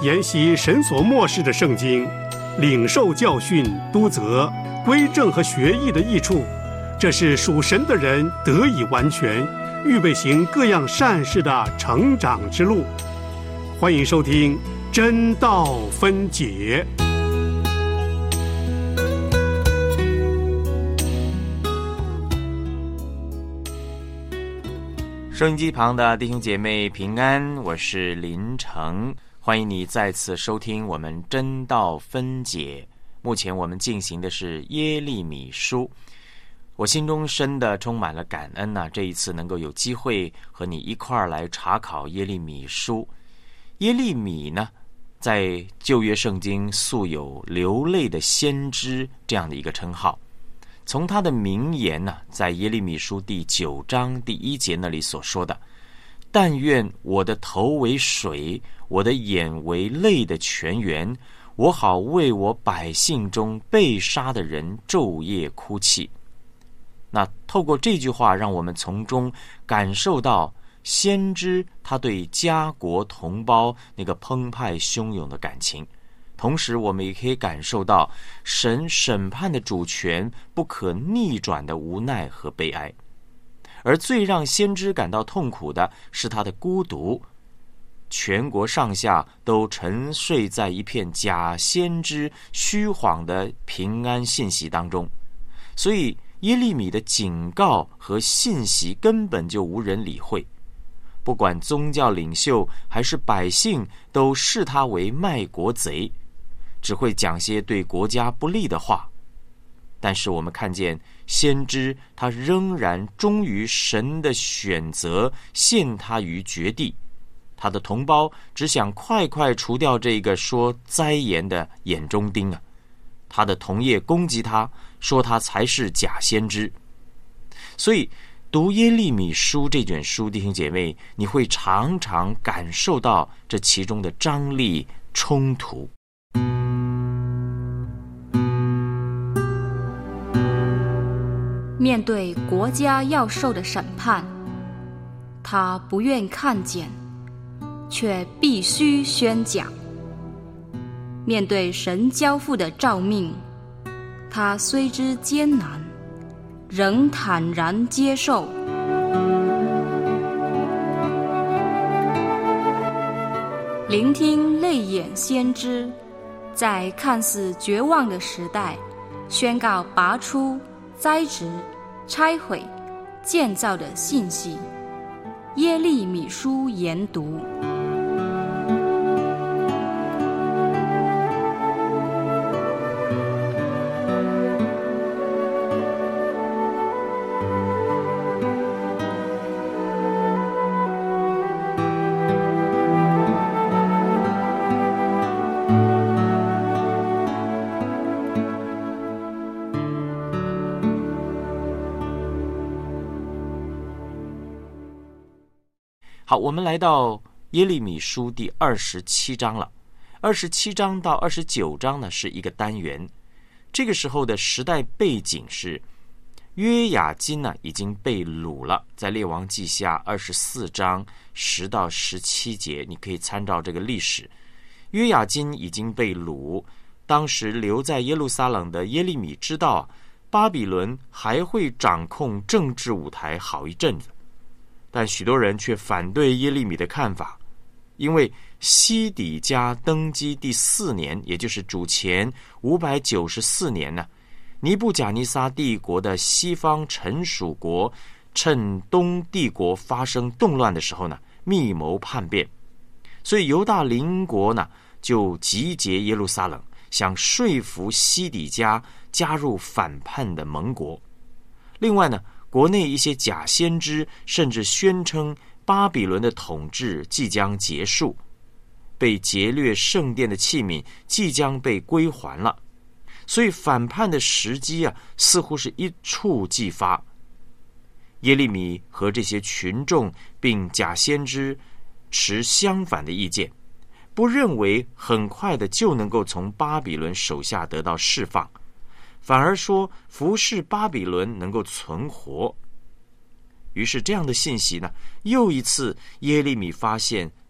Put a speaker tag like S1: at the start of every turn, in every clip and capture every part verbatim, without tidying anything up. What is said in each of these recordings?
S1: 研习神所默示的圣经，领受教训、督责、归正和学艺的益处，这是属神的人得以完全，预备行各样善事的成长之路。欢迎收听真道分解。
S2: 收音机旁的弟兄姐妹平安，我是林成，欢迎你再次收听我们真道分解。目前我们进行的是耶利米书，我心中深的充满了感恩呐、啊！这一次能够有机会和你一块儿来查考耶利米书。耶利米呢，在旧约圣经素有流泪的先知这样的一个称号。从他的名言呢、啊，在耶利米书第九章第一节那里所说的：“但愿我的头为水，我的眼为泪的泉源，我好为我百姓中被杀的人昼夜哭泣。”那透过这句话，让我们从中感受到先知他对家国同胞那个澎湃汹涌的感情。同时我们也可以感受到神审判的主权不可逆转的无奈和悲哀。而最让先知感到痛苦的是他的孤独，全国上下都沉睡在一片假先知虚晃的平安信息当中，所以耶利米的警告和信息根本就无人理会，不管宗教领袖还是百姓都视他为卖国贼，只会讲些对国家不利的话。但是我们看见先知他仍然忠于神的选择，陷他于绝地。他的同胞只想快快除掉这个说灾言的眼中钉啊！他的同业攻击他，说他才是假先知。所以读耶利米书这卷书，弟兄姐妹，你会常常感受到这其中的张力冲突。
S3: 面对国家要受的审判，他不愿看见，却必须宣讲。面对神交付的召命，他虽知艰难，仍坦然接受。聆听泪眼先知，在看似绝望的时代，宣告拔出、栽植、拆毁、建造的信息。耶利米书研读。
S2: 好，我们来到耶利米书第二十七章了。二十七章到二十九章呢是一个单元。这个时候的时代背景是约雅斤呢已经被掳了，在列王记下二十四章十到十七节，你可以参照这个历史。约雅斤已经被掳，当时留在耶路撒冷的耶利米知道巴比伦还会掌控政治舞台好一阵子。但许多人却反对耶利米的看法，因为西底家登基第四年，也就是主前五百九十四年呢，尼布甲尼撒帝国的西方臣属国趁东帝国发生动乱的时候呢，密谋叛变，所以犹大邻国呢就集结耶路撒冷，想说服西底家加入反叛的盟国。另外呢，国内一些假先知甚至宣称巴比伦的统治即将结束，被劫掠圣殿的器皿即将被归还了，所以反叛的时机啊，似乎是一触即发。耶利米和这些群众并假先知持相反的意见，不认为很快的就能够从巴比伦手下得到释放，反而说服侍巴比伦能够存活。于是这样的信息呢，又一次耶利米发现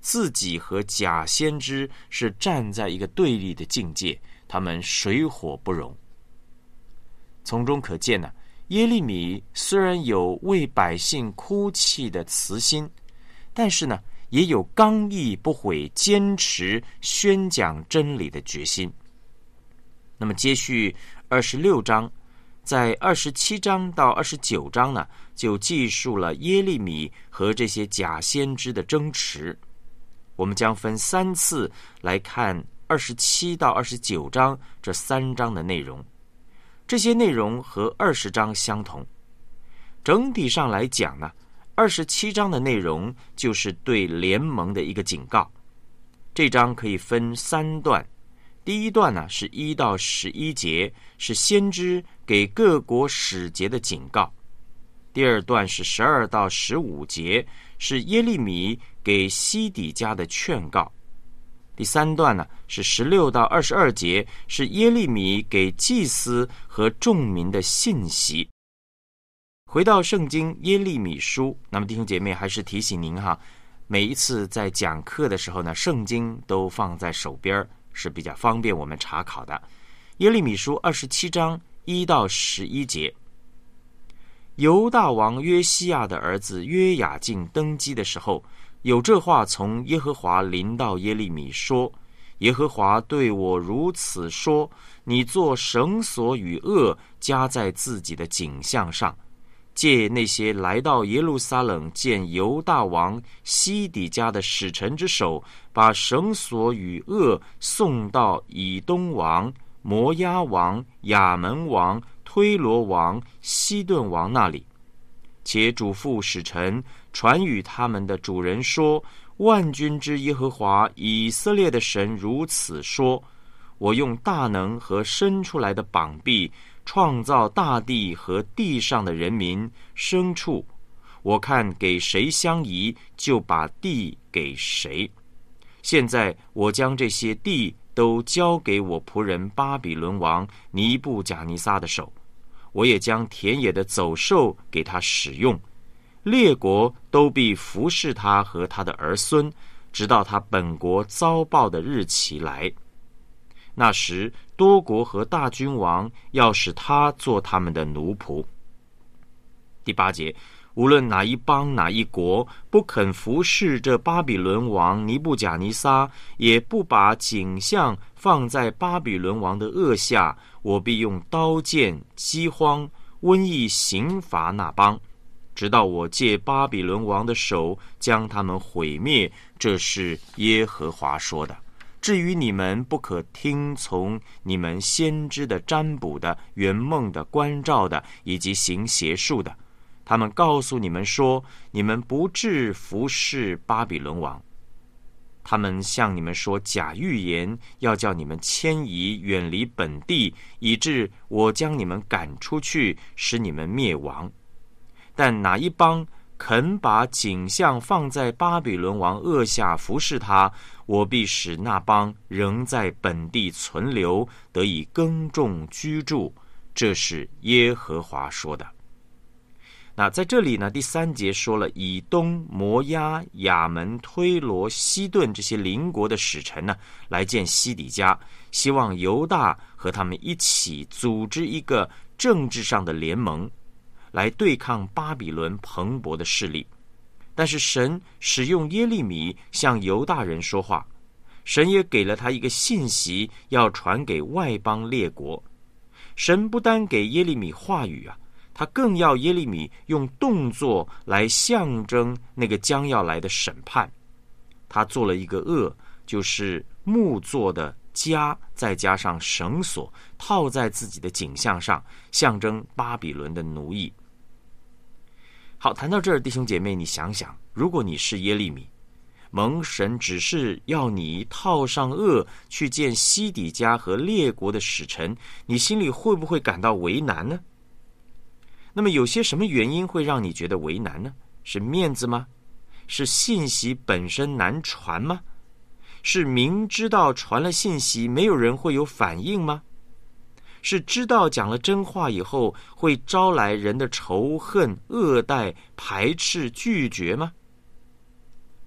S2: 自己和假先知是站在一个对立的境界，他们水火不容。从中可见呢，耶利米虽然有为百姓哭泣的慈心，但是呢，也有刚毅不悔、坚持宣讲真理的决心。那么接续二十六章，在二十七章到二十九章呢，就记述了耶利米和这些假先知的争持。我们将分三次来看二十七到二十九章这三章的内容。这些内容和二十章相同。整体上来讲呢，二十七章的内容就是对联盟的一个警告。这章可以分三段。第一段呢是一到十一节，是先知给各国使节的警告。第二段是十二到十五节，是耶利米给西底家的劝告。第三段呢是十六到二十二节，是耶利米给祭司和众民的信息。回到圣经耶利米书，那么弟兄姐妹还是提醒您哈，每一次在讲课的时候呢，圣经都放在手边，是比较方便我们查考的。耶利米书二十七章一到十一节，犹大王约西亚的儿子约雅敬登基的时候，有这话从耶和华临到耶利米说：耶和华对我如此说，你做绳索与轭加在自己的颈项上，借那些来到耶路撒冷见犹大王西底家的使臣之手，把绳索与轭送到以东王、摩押王、亚门王、推罗王、西顿王那里，且嘱咐使臣传与他们的主人说：万军之耶和华以色列的神如此说，我用大能和伸出来的膀臂创造大地和地上的人民牲畜，我看给谁相宜，就把地给谁。现在我将这些地都交给我仆人巴比伦王尼布甲尼撒的手，我也将田野的走兽给他使用，列国都必服侍他和他的儿孙，直到他本国遭报的日期来。那时多国和大君王要使他做他们的奴仆。第八节，无论哪一邦哪一国不肯服侍这巴比伦王尼布甲尼撒，也不把景象放在巴比伦王的腭下，我必用刀剑、饥荒、瘟疫刑罚那邦，直到我借巴比伦王的手将他们毁灭。这是耶和华说的。至于你们，不可听从你们先知的占卜的、圆梦的、观兆的，以及行邪术的。他们告诉你们说，你们不致服侍巴比伦王。他们向你们说假预言，要叫你们迁移远离本地，以致我将你们赶出去，使你们灭亡。但哪一邦肯把景象放在巴比伦王腭下服侍他，我必使那邦仍在本地存留，得以耕种居住。这是耶和华说的。那在这里呢，第三节说了以东、摩押、亚门、推罗、西顿这些邻国的使臣呢，来见西底家，希望犹大和他们一起组织一个政治上的联盟，来对抗巴比伦蓬勃的势力。但是神使用耶利米向犹大人说话，神也给了他一个信息，要传给外邦列国。神不单给耶利米话语啊，他更要耶利米用动作来象征那个将要来的审判。他做了一个轭，就是木做的枷，再加上绳索，套在自己的颈项上，象征巴比伦的奴役。好，谈到这儿，弟兄姐妹，你想想，如果你是耶利米，蒙神只是要你套上轭去见西底家和列国的使臣，你心里会不会感到为难呢？那么有些什么原因会让你觉得为难呢？是面子吗？是信息本身难传吗？是明知道传了信息没有人会有反应吗？是知道讲了真话以后会招来人的仇恨、恶待、排斥、拒绝吗？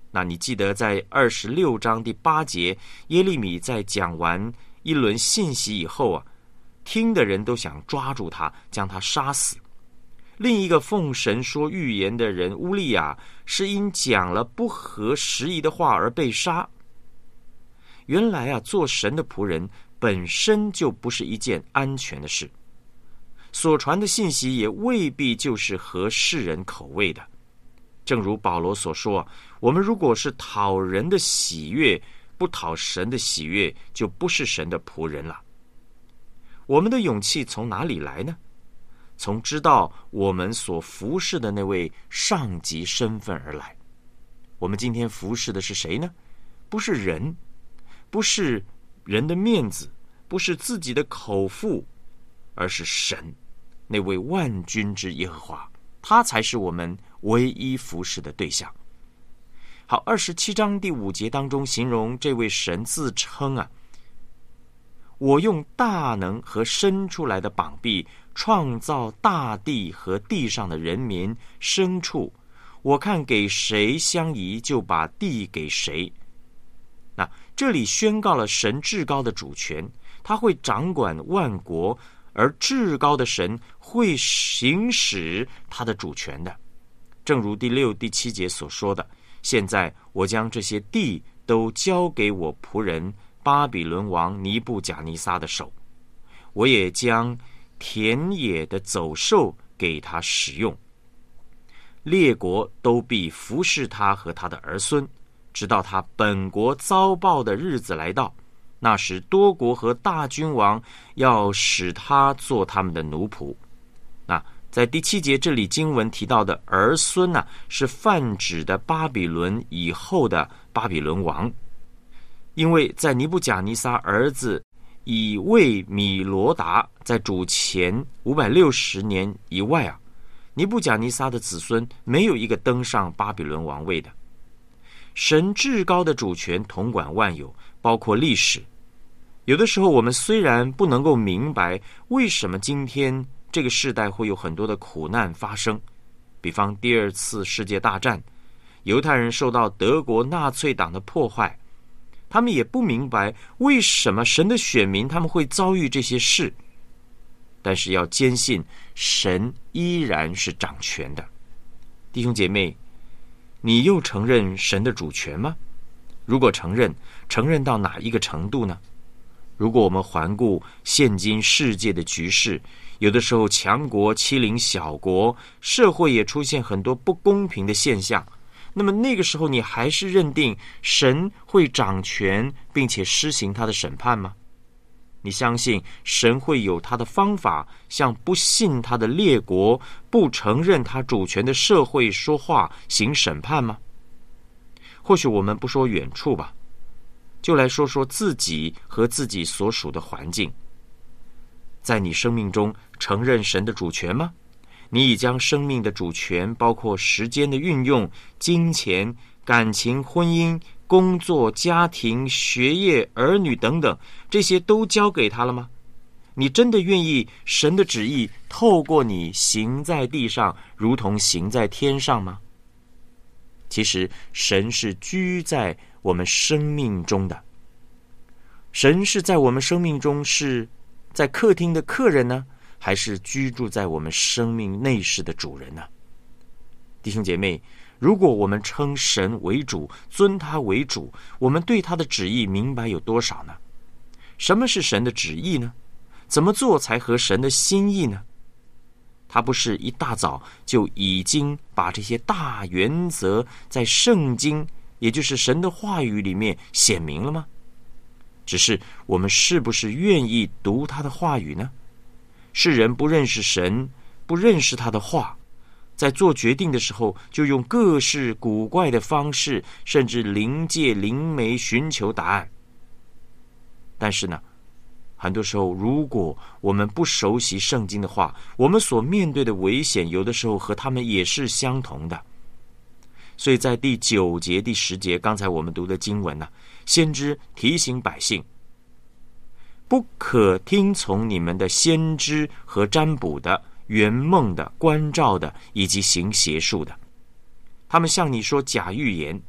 S2: 那你记得在二十六章第八节，耶利米在讲完一轮信息以后啊，听的人都想抓住他，将他杀死。另一个奉神说预言的人乌利亚，是因讲了不合时宜的话而被杀。原来啊，做神的仆人本身就不是一件安全的事，所传的信息也未必就是合世人口味的。正如保罗所说，我们如果是讨人的喜悦，不讨神的喜悦，就不是神的仆人了。我们的勇气从哪里来呢？从知道我们所服侍的那位上级身份而来。我们今天服侍的是谁呢？不是人，不是人的面子，不是自己的口腹，而是神，那位万军之耶和华，他才是我们唯一服侍的对象。好，二十七章第五节当中形容这位神自称啊，我用大能和伸出来的膀臂创造大地和地上的人民牲畜，我看给谁相宜就把地给谁。那这里宣告了神至高的主权，他会掌管万国，而至高的神会行使他的主权的。正如第六、第七节所说的，现在我将这些地都交给我仆人巴比伦王尼布甲尼撒的手，我也将田野的走兽给他使用，列国都必服侍他和他的儿孙，直到他本国遭报的日子来到。那时多国和大君王要使他做他们的奴仆。那在第七节这里经文提到的儿孙呢、啊，是泛指的巴比伦以后的巴比伦王。因为在尼布甲尼撒儿子以卫米罗达在主前五百六十年以外啊，尼布甲尼撒的子孙没有一个登上巴比伦王位的。神至高的主权统管万有，包括历史。有的时候我们虽然不能够明白为什么今天这个世代会有很多的苦难发生，比方第二次世界大战，犹太人受到德国纳粹党的破坏，他们也不明白为什么神的选民他们会遭遇这些事，但是要坚信神依然是掌权的。弟兄姐妹，你又承认神的主权吗？如果承认，承认到哪一个程度呢？如果我们环顾现今世界的局势，有的时候强国欺凌小国，社会也出现很多不公平的现象，那么那个时候你还是认定神会掌权并且施行他的审判吗？你相信神会有他的方法向不信他的列国、不承认他主权的社会说话行审判吗？或许我们不说远处吧，就来说说自己和自己所属的环境。在你生命中承认神的主权吗？你已将生命的主权，包括时间的运用、金钱、感情、婚姻、工作、家庭、学业、儿女等等，这些都交给他了吗？你真的愿意神的旨意透过你行在地上，如同行在天上吗？其实神是居在我们生命中的，神是在我们生命中是在客厅的客人呢，还是居住在我们生命内室的主人呢？弟兄姐妹，如果我们称神为主，尊他为主，我们对他的旨意明白有多少呢？什么是神的旨意呢？怎么做才合神的心意呢？他不是一大早就已经把这些大原则在圣经，也就是神的话语里面显明了吗？只是我们是不是愿意读他的话语呢？世人不认识神，不认识他的话，在做决定的时候就用各式古怪的方式，甚至灵界灵媒寻求答案。但是呢，很多时候如果我们不熟悉圣经的话，我们所面对的危险有的时候和他们也是相同的。所以在第九节第十节刚才我们读的经文呢、啊，先知提醒百姓，不可听从你们的先知和占卜的、圆梦的、观兆的以及行邪术的，他们向你说假预言，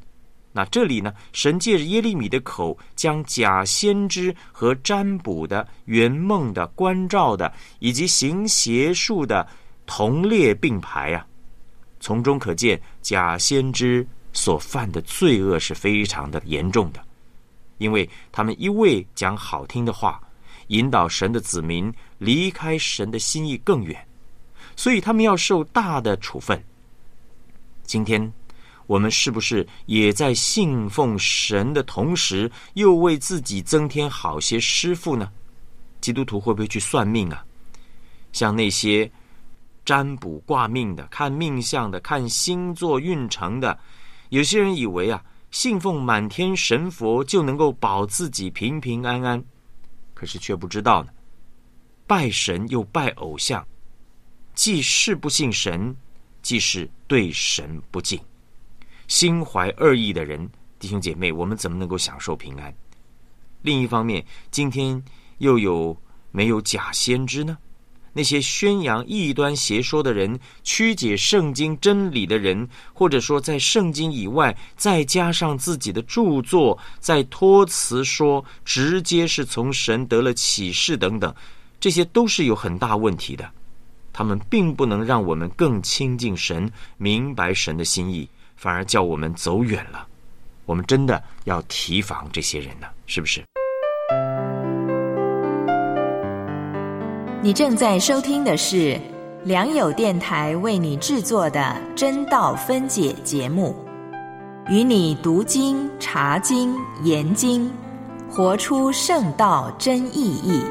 S2: 那这里呢，神借着耶利米的口，将假先知和占卜的、圆梦的、观照的，以及行邪术的同列并排啊。从中可见，假先知所犯的罪恶是非常的严重的，因为他们一味讲好听的话，引导神的子民离开神的心意更远，所以他们要受大的处分。今天我们是不是也在信奉神的同时，又为自己增添好些师傅呢？基督徒会不会去算命啊？像那些占卜卦命的、看命相的、看星座运程的，有些人以为啊，信奉满天神佛就能够保自己平平安安，可是却不知道呢，拜神又拜偶像，既是不信神，既是对神不敬。心怀恶意的人，弟兄姐妹，我们怎么能够享受平安？另一方面，今天又有没有假先知呢？那些宣扬异端邪说的人，曲解圣经真理的人，或者说在圣经以外再加上自己的著作，再托词说直接是从神得了启示等等，这些都是有很大问题的。他们并不能让我们更亲近神，明白神的心意，反而叫我们走远了。我们真的要提防这些人呢，是不是？
S4: 你正在收听的是良友电台为你制作的真道分解节目，与你读经、查经、研经，活出圣道真意义。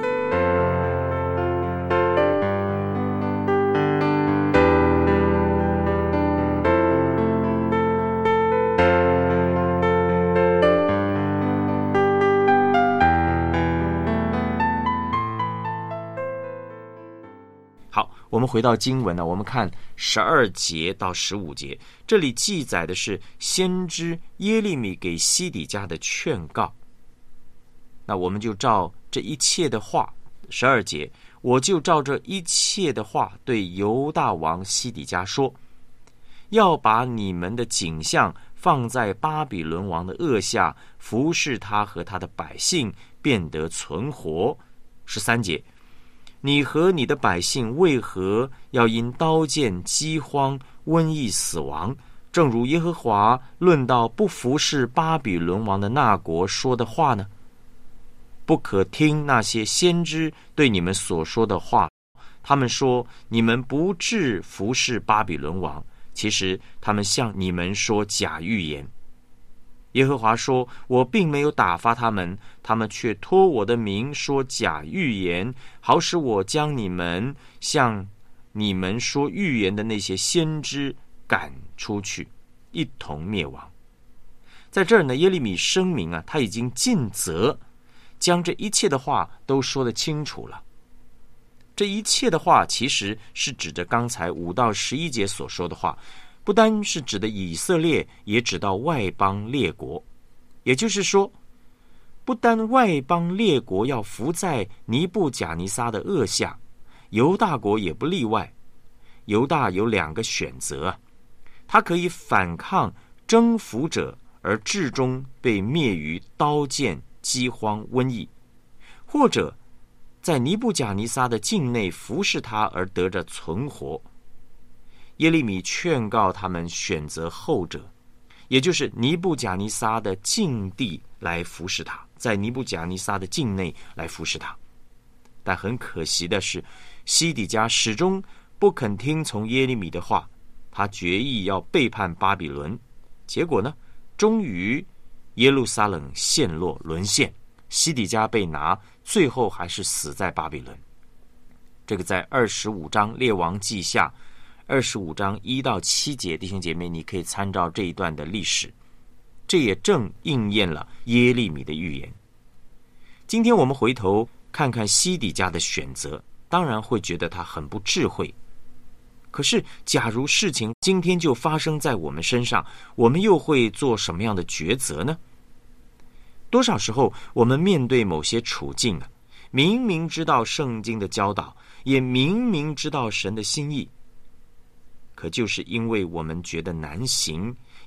S2: 我们回到经文呢，我们看十二节到十五节，这里记载的是先知耶利米给西底家的劝告。那我们就照这一切的话，十二节，我就照这一切的话对犹大王西底家说，要把你们的景象放在巴比伦王的恶下，服侍他和他的百姓，变得存活。十三节，你和你的百姓为何要因刀剑、饥荒、瘟疫死亡？正如耶和华论到不服侍巴比伦王的那国说的话呢？不可听那些先知对你们所说的话，他们说你们不至服侍巴比伦王，其实他们向你们说假预言。耶和华说，我并没有打发他们，他们却托我的名说假预言，好使我将你们向你们说预言的那些先知赶出去，一同灭亡。在这儿呢，耶利米声明啊，他已经尽责将这一切的话都说得清楚了。这一切的话其实是指着刚才五到十一节所说的话，不单是指的以色列，也指到外邦列国。也就是说，不单外邦列国要伏在尼布甲尼撒的恶下，犹大国也不例外。犹大有两个选择，他可以反抗征服者，而至终被灭于刀剑、饥荒、瘟疫，或者在尼布甲尼撒的境内服侍他而得着存活。耶利米劝告他们选择后者，也就是尼布甲尼撒的境地来服侍他，在尼布甲尼撒的境内来服侍他。但很可惜的是，西底家始终不肯听从耶利米的话，他决意要背叛巴比伦。结果呢，终于耶路撒冷陷落沦陷，西底家被拿，最后还是死在巴比伦。这个在二十五章列王记下二十五章一到七节，弟兄姐妹，你可以参照这一段的历史，这也正应验了耶利米的预言。今天我们回头看看西底家的选择，当然会觉得他很不智慧。可是假如事情今天就发生在我们身上，我们又会做什么样的抉择呢？多少时候我们面对某些处境啊，明明知道圣经的教导，也明明知道神的心意，可就是因为我们觉得难行，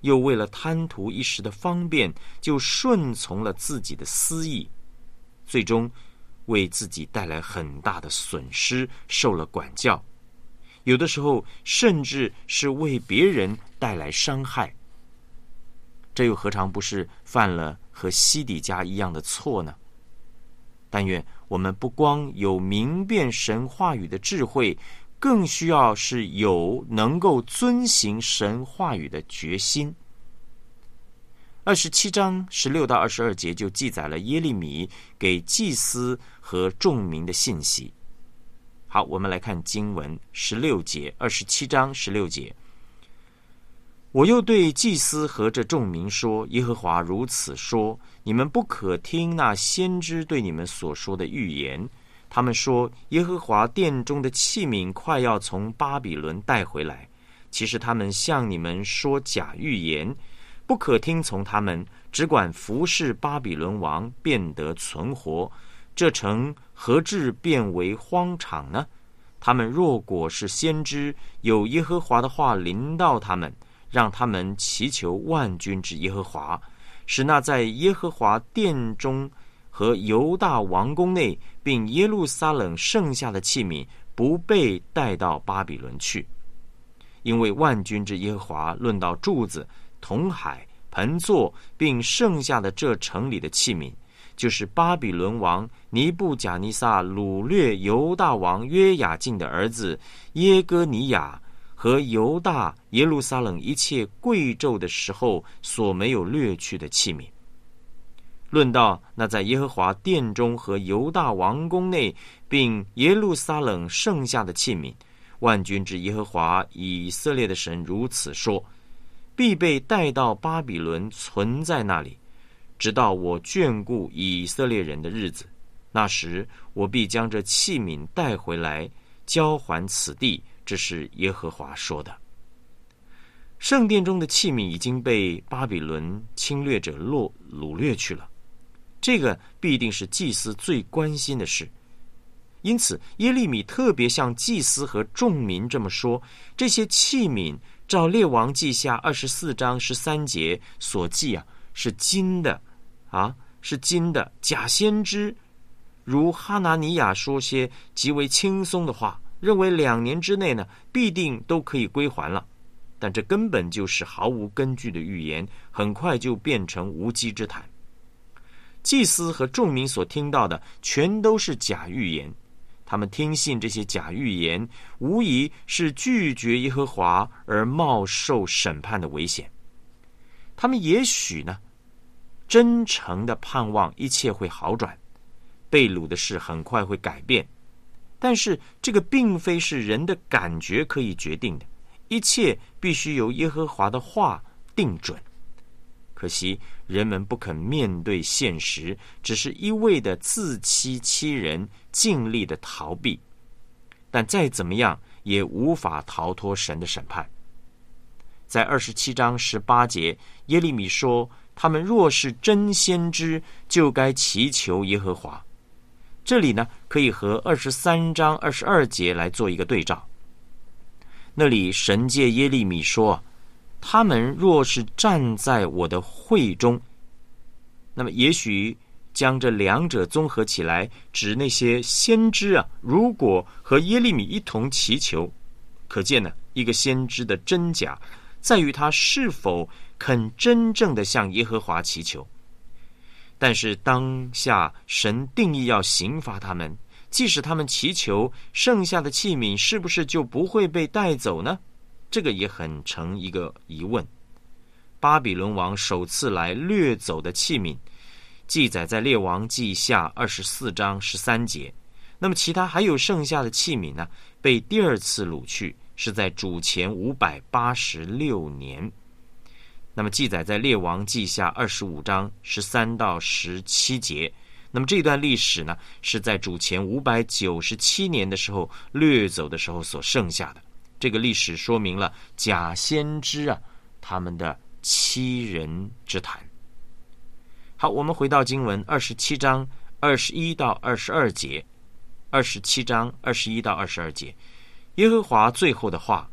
S2: 又为了贪图一时的方便，就顺从了自己的私意，最终为自己带来很大的损失，受了管教，有的时候甚至是为别人带来伤害。这又何尝不是犯了和西底家一样的错呢？但愿我们不光有明辨神话语的智慧，更需要是有能够遵行神话语的决心。二十七章十六到二十二节就记载了耶利米给祭司和众民的信息。好，我们来看经文十六节，二十七章十六节。我又对祭司和这众民说，耶和华如此说，你们不可听那先知对你们所说的预言。他们说，耶和华殿中的器皿快要从巴比伦带回来。其实他们向你们说假预言，不可听从他们，只管服侍巴比伦王，便得存活。这城何至变为荒场呢？他们若果是先知，有耶和华的话临到他们，让他们祈求万军之耶和华，使那在耶和华殿中和犹大王宫内并耶路撒冷剩下的器皿不被带到巴比伦去。因为万军之耶和华论到柱子、铜海、盆座并剩下的这城里的器皿，就是巴比伦王尼布甲尼撒掳掠犹大王约雅敬的儿子耶哥尼雅和犹大耶路撒冷一切贵胄的时候所没有掠去的器皿。论到那在耶和华殿中和犹大王宫内并耶路撒冷剩下的器皿，万军之耶和华以色列的神如此说，必被带到巴比伦，存在那里，直到我眷顾以色列人的日子。那时我必将这器皿带回来，交还此地。这是耶和华说的。圣殿中的器皿已经被巴比伦侵略者落掳掠去了，这个必定是祭司最关心的事。因此耶利米特别向祭司和众民这么说，这些器皿照列王记下二十四章十三节所记啊，是金的啊，是金的。假先知如哈拿尼亚说些极为轻松的话，认为两年之内呢必定都可以归还了，但这根本就是毫无根据的预言，很快就变成无稽之谈。祭司和众民所听到的全都是假预言，他们听信这些假预言，无疑是拒绝耶和华而冒受审判的危险。他们也许呢真诚的盼望一切会好转，被掳的事很快会改变，但是这个并非是人的感觉可以决定的，一切必须由耶和华的话定准。可惜人们不肯面对现实，只是一味的自欺欺人，尽力的逃避，但再怎么样也无法逃脱神的审判。在二十七章十八节，耶利米说，他们若是真先知，就该祈求耶和华。这里呢，可以和二十三章二十二节来做一个对照。那里神借耶利米说，他们若是站在我的会中，那么也许将这两者综合起来，指那些先知啊，如果和耶利米一同祈求，可见呢，一个先知的真假在于他是否肯真正的向耶和华祈求。但是当下神定义要刑罚他们，即使他们祈求，剩下的器皿是不是就不会被带走呢？这个也很成一个疑问。巴比伦王首次来掠走的器皿记载在列王记下二十四章十三节，那么其他还有剩下的器皿呢，被第二次掳去，是在主前五百八十六年。那么记载在列王记下二十五章十三到十七节，那么这段历史呢，是在主前五百九十七年的时候掠走的时候所剩下的。这个历史说明了假先知啊，他们的欺人之谈。好，我们回到经文二十七章二十一到二十二节。二十七章二十一到二十二节，耶和华最后的话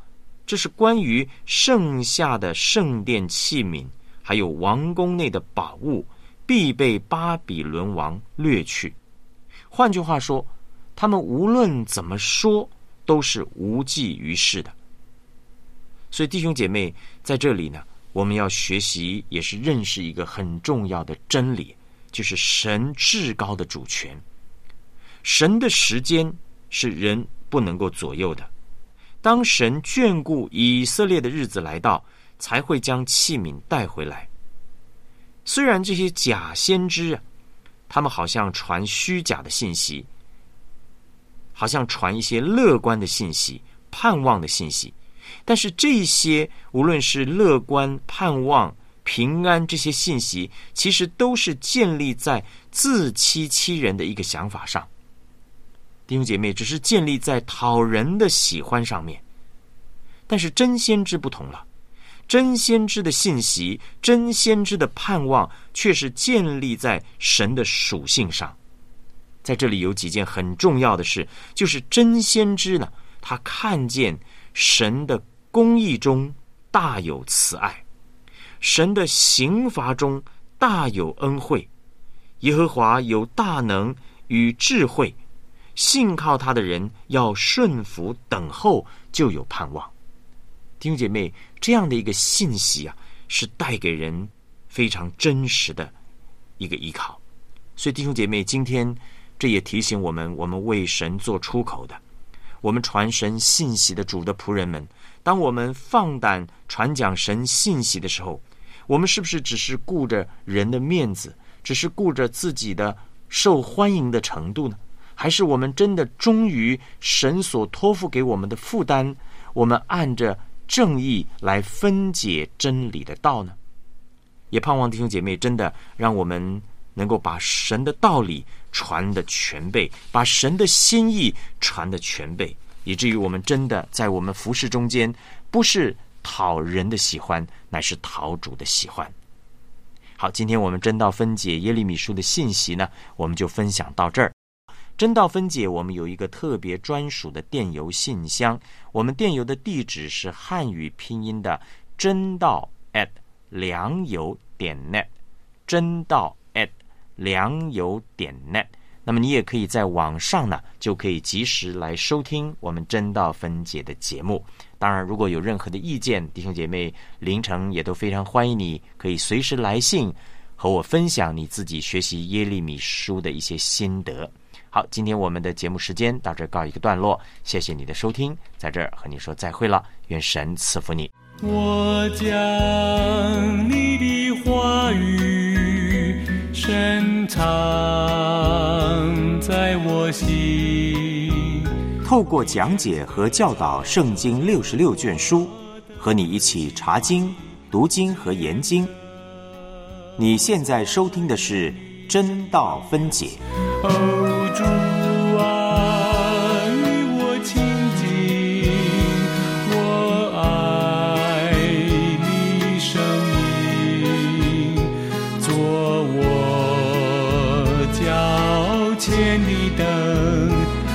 S2: 这是关于剩下的圣殿器皿，还有王宫内的宝物，必被巴比伦王掠去。换句话说，他们无论怎么说，都是无济于事的。所以弟兄姐妹，在这里呢，我们要学习，也是认识一个很重要的真理，就是神至高的主权。神的时间是人不能够左右的。当神眷顾以色列的日子来到，才会将器皿带回来。虽然这些假先知啊，他们好像传虚假的信息，好像传一些乐观的信息、盼望的信息，但是这些无论是乐观、盼望、平安这些信息，其实都是建立在自欺欺人的一个想法上。弟兄姐妹，只是建立在讨人的喜欢上面。但是真先知不同了，真先知的信息、真先知的盼望，却是建立在神的属性上。在这里有几件很重要的事，就是真先知呢，他看见神的公义中大有慈爱，神的刑罚中大有恩惠，耶和华有大能与智慧，信靠他的人要顺服等候，就有盼望。弟兄姐妹，这样的一个信息啊，是带给人非常真实的一个依靠。所以弟兄姐妹，今天这也提醒我们，我们为神做出口的，我们传神信息的主的仆人们，当我们放胆传讲神信息的时候，我们是不是只是顾着人的面子，只是顾着自己的受欢迎的程度呢？还是我们真的忠于神所托付给我们的负担，我们按着正义来分解真理的道呢？也盼望弟兄姐妹真的让我们能够把神的道理传得全备，把神的心意传得全备，以至于我们真的在我们服事中间，不是讨人的喜欢，乃是讨主的喜欢。好，今天我们真道分解耶利米书的信息呢，我们就分享到这儿。真道分解，我们有一个特别专属的电邮信箱，我们电邮的地址是汉语拼音的真道 at 良友点 net， 真道 at 良友点 net。 那么你也可以在网上呢，就可以及时来收听我们真道分解的节目。当然，如果有任何的意见，弟兄姐妹，凌晨也都非常欢迎你可以随时来信和我分享你自己学习耶利米书的一些心得。好，今天我们的节目时间到这告一个段落，谢谢你的收听，在这儿和你说再会了，愿神赐福你。
S5: 我将你的话语深藏在我心，
S2: 透过讲解和教导圣经六十六卷书，和你一起查经、读经和研经。你现在收听的是真道分解。
S5: 哦，主啊，与我亲近，我爱你声音，做我脚前的灯，